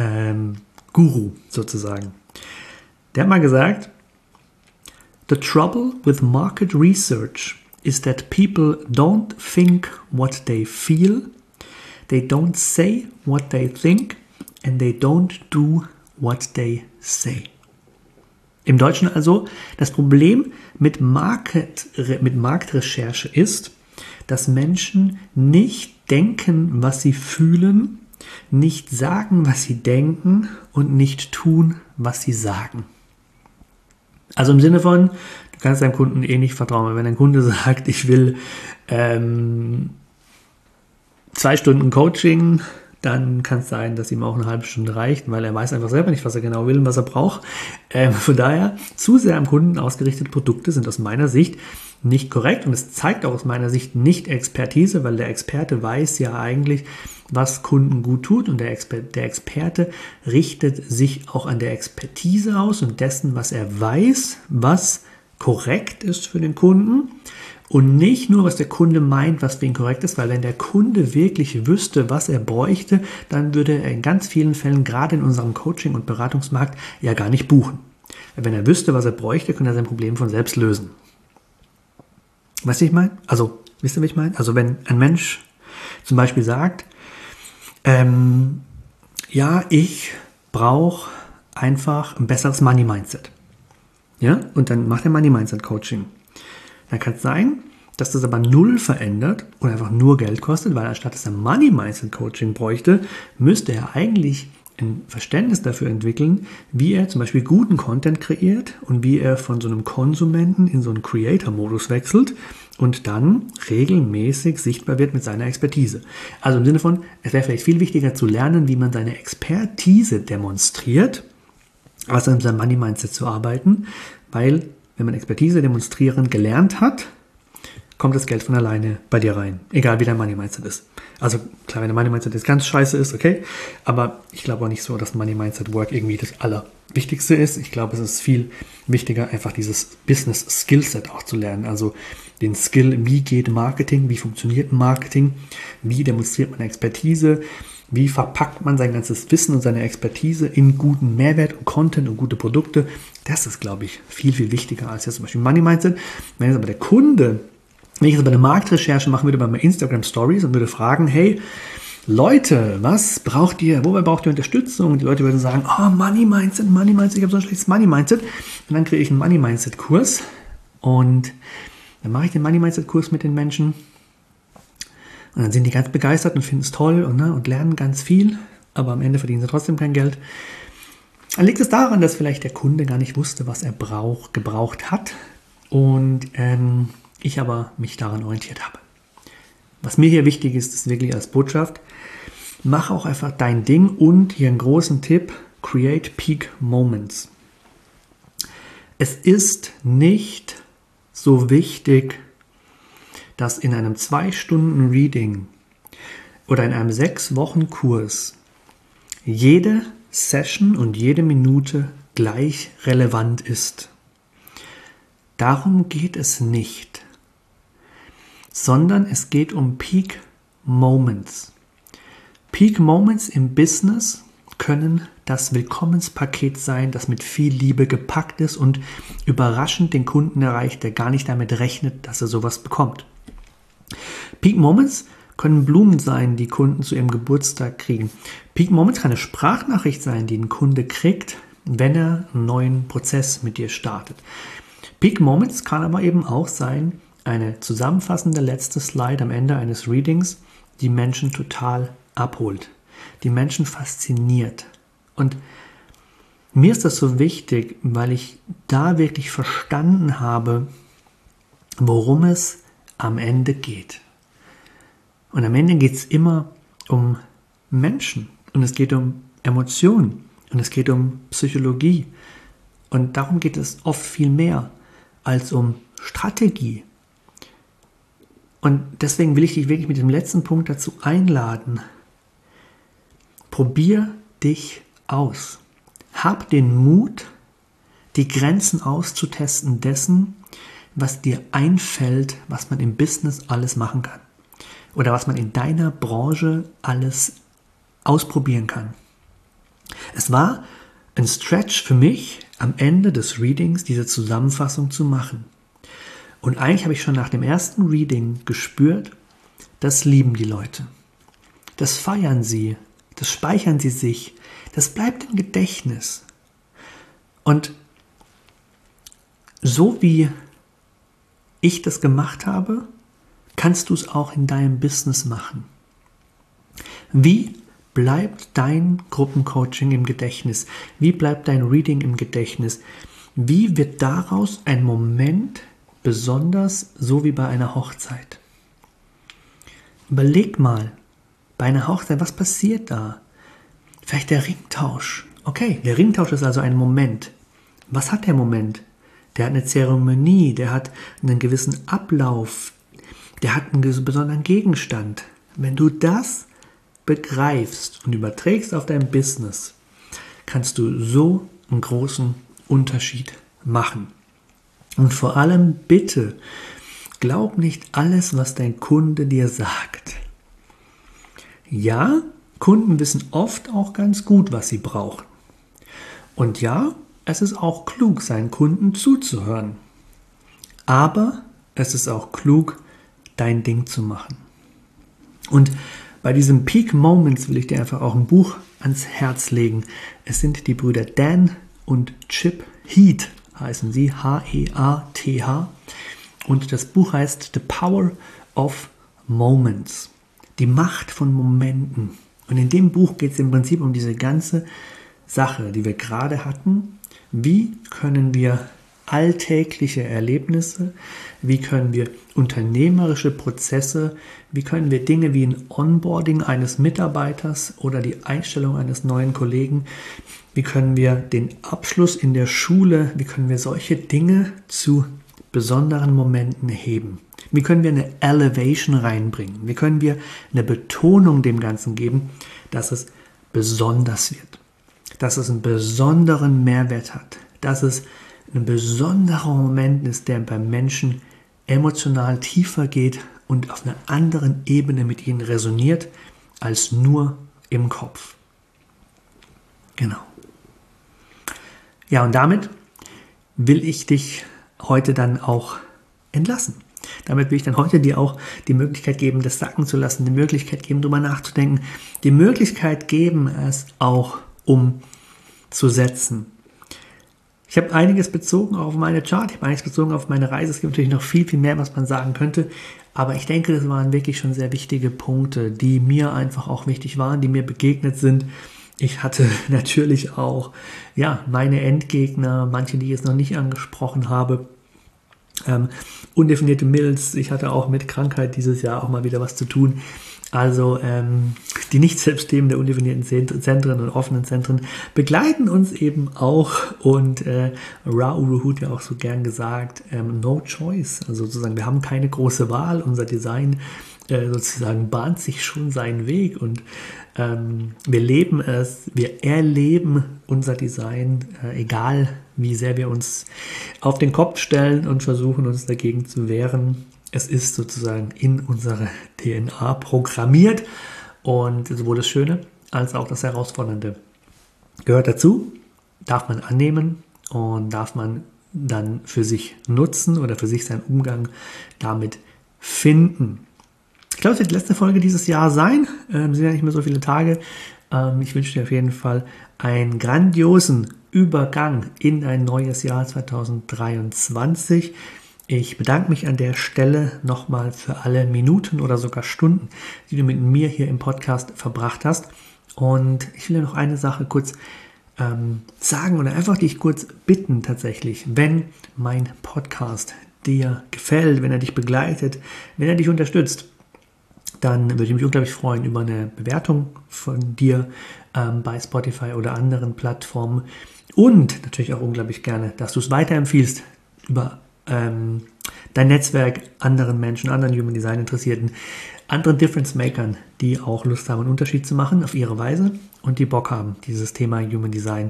ähm, sozusagen. Der hat mal gesagt, "The trouble with market research is that people don't think what they feel, they don't say what they think and they don't do what they say." Im Deutschen also, das Problem mit, Market, mit Marktrecherche ist, dass Menschen nicht denken, was sie fühlen, nicht sagen, was sie denken und nicht tun, was sie sagen. Also im Sinne von, du kannst deinem Kunden eh nicht vertrauen. Wenn ein Kunde sagt, ich will ähm, zwei Stunden Coaching, dann kann es sein, dass ihm auch eine halbe Stunde reicht, weil er weiß einfach selber nicht, was er genau will und was er braucht. Ähm, von daher, zu sehr am Kunden ausgerichtete Produkte sind aus meiner Sicht nicht korrekt und es zeigt auch aus meiner Sicht nicht Expertise, weil der Experte weiß ja eigentlich, was Kunden gut tut und der, Exper- der Experte richtet sich auch an der Expertise aus und dessen, was er weiß, was korrekt ist für den Kunden. Und nicht nur, was der Kunde meint, was für ihn korrekt ist, weil wenn der Kunde wirklich wüsste, was er bräuchte, dann würde er in ganz vielen Fällen, gerade in unserem Coaching- und Beratungsmarkt, ja gar nicht buchen. Weil wenn er wüsste, was er bräuchte, könnte er sein Problem von selbst lösen. Weißt du, was ich meine? Also, wisst ihr, was ich meine? Also, wenn ein Mensch zum Beispiel sagt, ähm, ja, ich brauche einfach ein besseres Money-Mindset. Ja? Und dann macht er Money-Mindset-Coaching. Dann kann es sein, dass das aber null verändert und einfach nur Geld kostet, weil anstatt dass er Money Mindset Coaching bräuchte, müsste er eigentlich ein Verständnis dafür entwickeln, wie er zum Beispiel guten Content kreiert und wie er von so einem Konsumenten in so einen Creator-Modus wechselt und dann regelmäßig sichtbar wird mit seiner Expertise. Also im Sinne von, es wäre vielleicht viel wichtiger zu lernen, wie man seine Expertise demonstriert, als an seinem Money Mindset zu arbeiten, weil wenn man Expertise demonstrieren gelernt hat, kommt das Geld von alleine bei dir rein. Egal wie dein Money Mindset ist. Also klar, wenn der Money Mindset jetzt ganz scheiße ist, okay. Aber ich glaube auch nicht so, dass Money Mindset Work irgendwie das Allerwichtigste ist. Ich glaube, es ist viel wichtiger, einfach dieses Business Skillset auch zu lernen. Also den Skill, wie geht Marketing, wie funktioniert Marketing, wie demonstriert man Expertise, wie verpackt man sein ganzes Wissen und seine Expertise in guten Mehrwert und Content und gute Produkte. Das ist, glaube ich, viel, viel wichtiger als jetzt zum Beispiel Money Mindset. Wenn jetzt aber der Kunde Wenn ich jetzt bei der Marktrecherche machen würde bei meinen Instagram Stories und würde fragen, hey, Leute, was braucht ihr, wobei braucht ihr Unterstützung? Und die Leute würden sagen, oh, Money Mindset, Money Mindset, ich habe so ein schlechtes Money Mindset. Und dann kriege ich einen Money Mindset Kurs und dann mache ich den Money Mindset Kurs mit den Menschen und dann sind die ganz begeistert und finden es toll und, ne, und lernen ganz viel, aber am Ende verdienen sie trotzdem kein Geld. Dann liegt es daran, dass vielleicht der Kunde gar nicht wusste, was er brauch, gebraucht hat und ähm, ich aber mich daran orientiert habe. Was mir hier wichtig ist, ist wirklich als Botschaft, mach auch einfach dein Ding und hier einen großen Tipp, create peak moments. Es ist nicht so wichtig, dass in einem zwei Stunden Reading oder in einem sechs Wochen Kurs jede Session und jede Minute gleich relevant ist. Darum geht es nicht. Sondern es geht um Peak Moments. Peak Moments im Business können das Willkommenspaket sein, das mit viel Liebe gepackt ist und überraschend den Kunden erreicht, der gar nicht damit rechnet, dass er sowas bekommt. Peak Moments können Blumen sein, die Kunden zu ihrem Geburtstag kriegen. Peak Moments kann eine Sprachnachricht sein, die ein Kunde kriegt, wenn er einen neuen Prozess mit dir startet. Peak Moments kann aber eben auch sein, eine zusammenfassende letzte Slide am Ende eines Readings, die Menschen total abholt, die Menschen fasziniert. Und mir ist das so wichtig, weil ich da wirklich verstanden habe, worum es am Ende geht. Und am Ende geht es immer um Menschen und es geht um Emotionen und es geht um Psychologie. Und darum geht es oft viel mehr als um Strategie. Und deswegen will ich dich wirklich mit dem letzten Punkt dazu einladen. Probier dich aus. Hab den Mut, die Grenzen auszutesten dessen, was dir einfällt, was man im Business alles machen kann. Oder was man in deiner Branche alles ausprobieren kann. Es war ein Stretch für mich, am Ende des Readings diese Zusammenfassung zu machen. Und eigentlich habe ich schon nach dem ersten Reading gespürt, das lieben die Leute. Das feiern sie, das speichern sie sich, das bleibt im Gedächtnis. Und so wie ich das gemacht habe, kannst du es auch in deinem Business machen. Wie bleibt dein Gruppencoaching im Gedächtnis? Wie bleibt dein Reading im Gedächtnis? Wie wird daraus ein Moment besonders, so wie bei einer Hochzeit? Überleg mal, bei einer Hochzeit, was passiert da? Vielleicht der Ringtausch. Okay, der Ringtausch ist also ein Moment. Was hat der Moment? Der hat eine Zeremonie, der hat einen gewissen Ablauf, der hat einen besonderen Gegenstand. Wenn du das begreifst und überträgst auf dein Business, kannst du so einen großen Unterschied machen. Und vor allem bitte, glaub nicht alles, was dein Kunde dir sagt. Ja, Kunden wissen oft auch ganz gut, was sie brauchen. Und ja, es ist auch klug, seinen Kunden zuzuhören. Aber es ist auch klug, dein Ding zu machen. Und bei diesem Peak Moments will ich dir einfach auch ein Buch ans Herz legen. Es sind die Brüder Dan und Chip Heath, heißen sie, H E A T H. Und das Buch heißt The Power of Moments, die Macht von Momenten. Und in dem Buch geht es im Prinzip um diese ganze Sache, die wir gerade hatten. Wie können wir alltägliche Erlebnisse, wie können wir unternehmerische Prozesse, wie können wir Dinge wie ein Onboarding eines Mitarbeiters oder die Einstellung eines neuen Kollegen, wie können wir den Abschluss in der Schule, wie können wir solche Dinge zu besonderen Momenten heben? Wie können wir eine Elevation reinbringen? Wie können wir eine Betonung dem Ganzen geben, dass es besonders wird, dass es einen besonderen Mehrwert hat, dass es ein besonderer Moment ist, der beim Menschen emotional tiefer geht und auf einer anderen Ebene mit ihnen resoniert, als nur im Kopf. Genau. Ja, und damit will ich dich heute dann auch entlassen. damit will ich dann heute dir auch die Möglichkeit geben, das sacken zu lassen, die Möglichkeit geben, darüber nachzudenken, die Möglichkeit geben, es auch umzusetzen. Ich habe einiges bezogen auf meine Chart, ich habe einiges bezogen auf meine Reise. Es gibt natürlich noch viel, viel mehr, was man sagen könnte. Aber ich denke, das waren wirklich schon sehr wichtige Punkte, die mir einfach auch wichtig waren, die mir begegnet sind. Ich hatte natürlich auch ja, meine Endgegner, manche, die ich jetzt noch nicht angesprochen habe. Ähm, undefinierte Milz, ich hatte auch mit Krankheit dieses Jahr auch mal wieder was zu tun. Also ähm, die Nicht-Selbstthemen der undefinierten Zentren und offenen Zentren begleiten uns eben auch und äh, Ra Uru Hu hat ja auch so gern gesagt, ähm, no choice, also sozusagen wir haben keine große Wahl, unser Design äh, sozusagen bahnt sich schon seinen Weg und ähm, wir leben es, wir erleben unser Design, äh, egal wie sehr wir uns auf den Kopf stellen und versuchen uns dagegen zu wehren. Es ist sozusagen in unsere D N A programmiert und sowohl das Schöne als auch das Herausfordernde gehört dazu, darf man annehmen und darf man dann für sich nutzen oder für sich seinen Umgang damit finden. Ich glaube, es wird die letzte Folge dieses Jahr sein. Ähm, sind ja nicht mehr so viele Tage. Ähm, ich wünsche dir auf jeden Fall einen grandiosen Übergang in ein neues Jahr zwanzig dreiundzwanzig. Ich bedanke mich an der Stelle nochmal für alle Minuten oder sogar Stunden, die du mit mir hier im Podcast verbracht hast. Und ich will dir noch eine Sache kurz ähm, sagen oder einfach dich kurz bitten tatsächlich, wenn mein Podcast dir gefällt, wenn er dich begleitet, wenn er dich unterstützt, dann würde ich mich unglaublich freuen über eine Bewertung von dir ähm, bei Spotify oder anderen Plattformen und natürlich auch unglaublich gerne, dass du es weiterempfiehlst über ähm, dein Netzwerk, anderen Menschen, anderen Human Design Interessierten, anderen Difference Makern, die auch Lust haben, einen Unterschied zu machen auf ihre Weise und die Bock haben, dieses Thema Human Design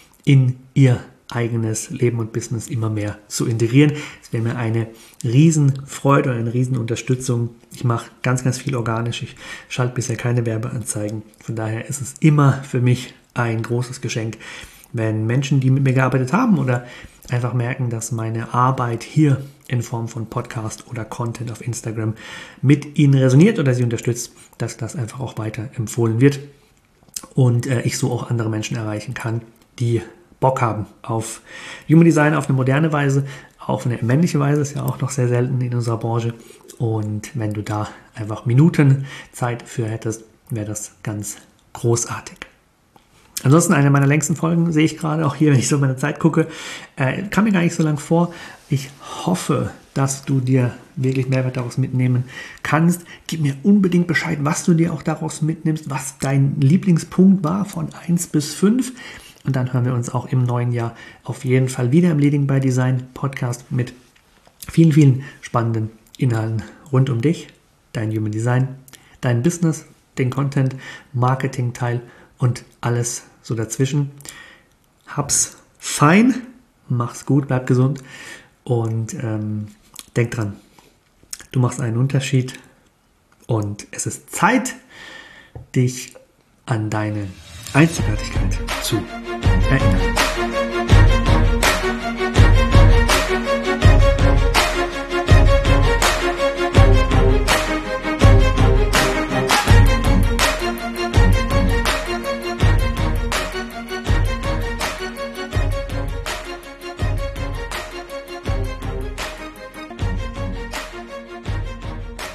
in ihr eigenes Leben und Business immer mehr zu integrieren. Es wäre mir eine Riesenfreude und eine Riesenunterstützung. Ich mache ganz, ganz viel organisch. Ich schalte bisher keine Werbeanzeigen. Von daher ist es immer für mich ein großes Geschenk, wenn Menschen, die mit mir gearbeitet haben oder einfach merken, dass meine Arbeit hier in Form von Podcast oder Content auf Instagram mit ihnen resoniert oder sie unterstützt, dass das einfach auch weiter empfohlen wird und äh, ich so auch andere Menschen erreichen kann, die Bock haben auf Human Design auf eine moderne Weise, auf eine männliche Weise, ist ja auch noch sehr selten in unserer Branche. Und wenn du da einfach Minuten Zeit für hättest, wäre das ganz großartig. Ansonsten eine meiner längsten Folgen sehe ich gerade, auch hier, wenn ich so meine Zeit gucke, äh, kam mir gar nicht so lang vor. Ich hoffe, dass du dir wirklich Mehrwert daraus mitnehmen kannst. Gib mir unbedingt Bescheid, was du dir auch daraus mitnimmst, was dein Lieblingspunkt war von eins bis fünf. Und dann hören wir uns auch im neuen Jahr auf jeden Fall wieder im Leading by Design Podcast mit vielen, vielen spannenden Inhalten rund um dich, dein Human Design, dein Business, den Content, Marketing-Teil und alles so dazwischen. Hab's fein, mach's gut, bleib gesund und ähm, denk dran, du machst einen Unterschied und es ist Zeit, dich an deine Einzigartigkeit zu erinnern.